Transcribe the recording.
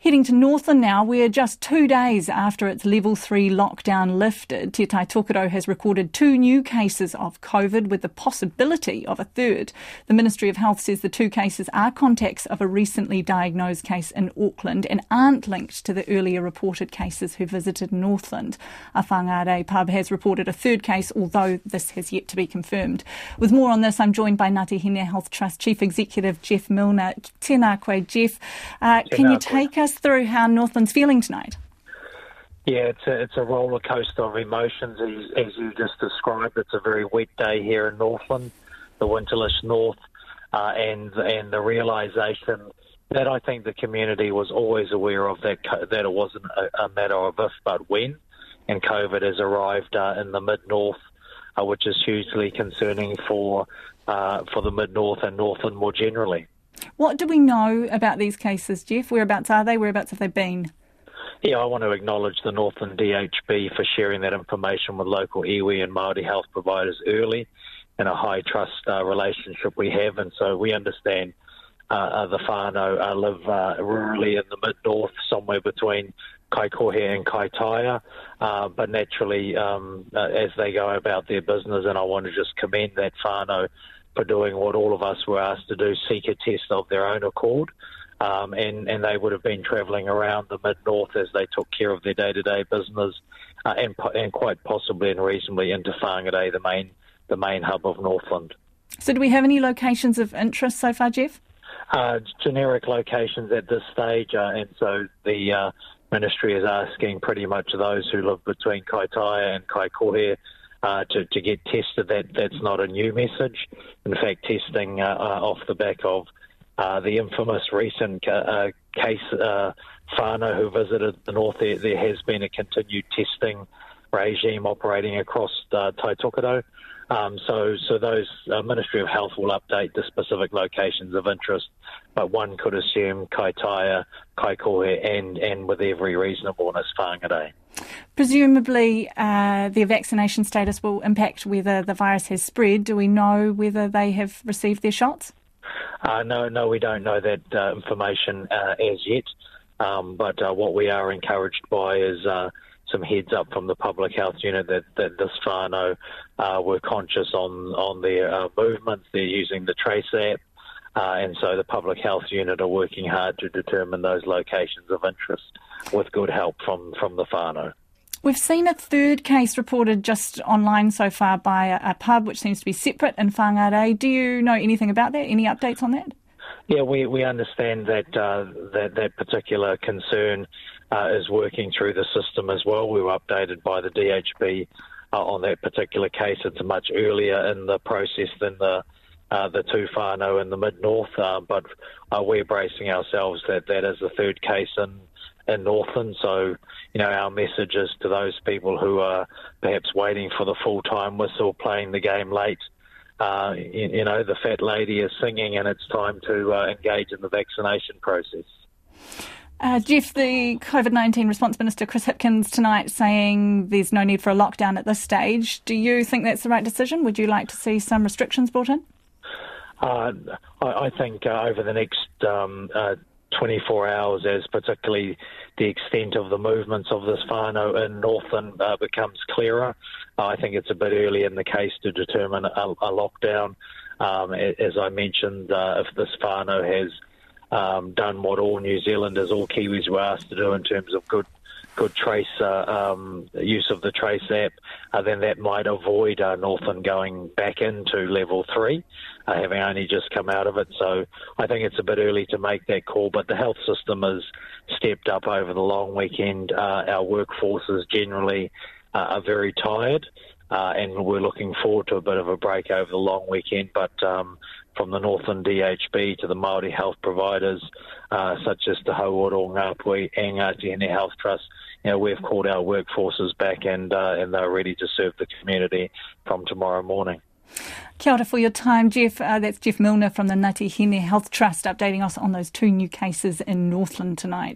Heading to Northland now, we're just 2 days after its level 3 lockdown lifted. Te Tai Tokerau has recorded 2 new cases of COVID with the possibility of a third. The Ministry of Health says the 2 cases are contacts of a recently diagnosed case in Auckland and aren't linked to the earlier reported cases who visited Northland. A Whangarei pub has reported a 3rd case, although this has yet to be confirmed. With more on this, I'm joined by Ngāti Hine Health Trust Chief Executive Jeff Milner. Tēnā koe, Jeff. Can you take us through how Northland's feeling tonight? Yeah, it's a roller coaster of emotions, as you just described. It's a very wet day here in Northland, the winterless north, and the realisation that I think the community was always aware of that it wasn't a matter of if but when, and COVID has arrived in the mid-north, which is hugely concerning for the mid-north and Northland more generally. What do we know about these cases, Jeff? Whereabouts are they? Whereabouts have they been? Yeah, I want to acknowledge the Northland DHB for sharing that information with local iwi and Māori health providers early in a high trust relationship we have. And so we understand the whānau live rurally in the mid-north, somewhere between Kaikohe and Kaitaia. But naturally, as they go about their business, and I want to just commend that whānau for doing what all of us were asked to do, seek a test of their own accord. And they would have been travelling around the mid-north as they took care of their day-to-day business and quite possibly and reasonably into Whangarei, the main hub of Northland. So do we have any locations of interest so far, Jeff? Generic locations at this stage, and so the Ministry is asking pretty much those who live between Kaitaia and Kaikohe to get tested. That's not a new message. In fact, testing off the back of the infamous recent case whānau who visited the north, there has been a continued testing regime operating across Tai Tokerau. So those Ministry of Health will update the specific locations of interest, but one could assume Kaitaia, Kaikohe, and with every reasonableness, Whangarei. Presumably, their vaccination status will impact whether the virus has spread. Do we know whether they have received their shots? No, we don't know that information as yet. But what we are encouraged by is some heads up from the Public Health Unit that this whānau were conscious on their movements. They're using the Trace app. And so the Public Health Unit are working hard to determine those locations of interest with good help from the whānau. We've seen a 3rd case reported just online so far by a pub, which seems to be separate in Whangarei. Do you know anything about that? Any updates on that? Yeah, we understand that particular concern is working through the system as well. We were updated by the DHB on that particular case. It's much earlier in the process than the 2 whānau in the mid-north, but we're bracing ourselves that is the 3rd case in Northland. So, our message is to those people who are perhaps waiting for the full-time whistle, playing the game late. The fat lady is singing and it's time to engage in the vaccination process. Jeff, the COVID-19 Response Minister Chris Hipkins tonight saying there's no need for a lockdown at this stage. Do you think that's the right decision? Would you like to see some restrictions brought in? I think over the next 24 hours, as particularly the extent of the movements of this whānau in Northland becomes clearer, I think it's a bit early in the case to determine a lockdown. As I mentioned, if this whānau has done what all New Zealanders, all Kiwis were asked to do in terms of good Trace use of the Trace app, then that might avoid Northland going back into level 3, having only just come out of it. So I think it's a bit early to make that call, but the health system has stepped up over the long weekend. Our workforces generally are very tired, and we're looking forward to a bit of a break over the long weekend. But from the Northland DHB to the Māori health providers, such as Te Hauoro, Ngāpuhi and Ngāti Hine Health Trust, we've called our workforces back and they're ready to serve the community from tomorrow morning. Kia ora for your time, Jeff. That's Jeff Milner from the Ngāti Hine Health Trust updating us on those 2 new cases in Northland tonight.